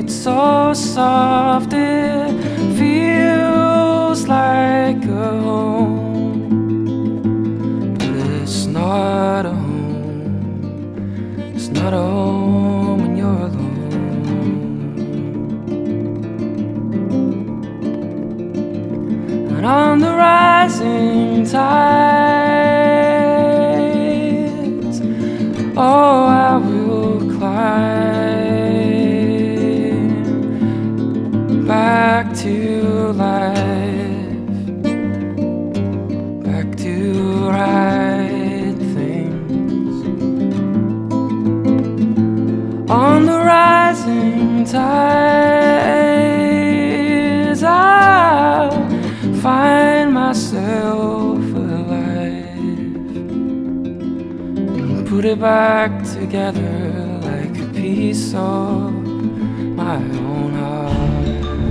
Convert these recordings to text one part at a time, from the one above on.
beat so soft it feels like a home, but it's not a home. It's not a home when you're alone. And on the rising tides, oh, I will climb back to life, back to right things. On the rising tides, I'll find myself alive and put it back together like a piece of my own heart.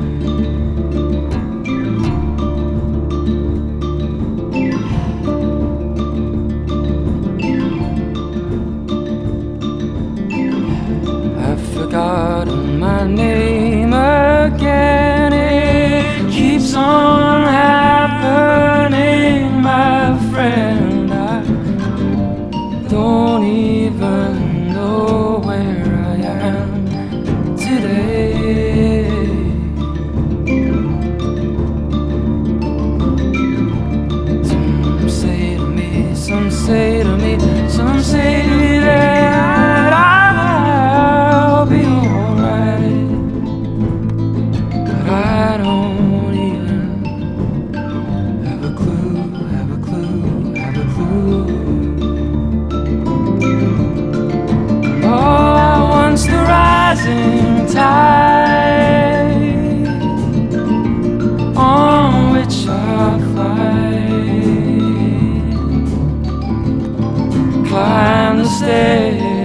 I've forgotten my name again. It keeps on happening, my friend. I don't even know where I am today. Some say to me, some say to me, some say to me that I'll be alright, but I don't even have a clue, have a clue, have a clue. Oh, once the rising tide on which I climb the stairs.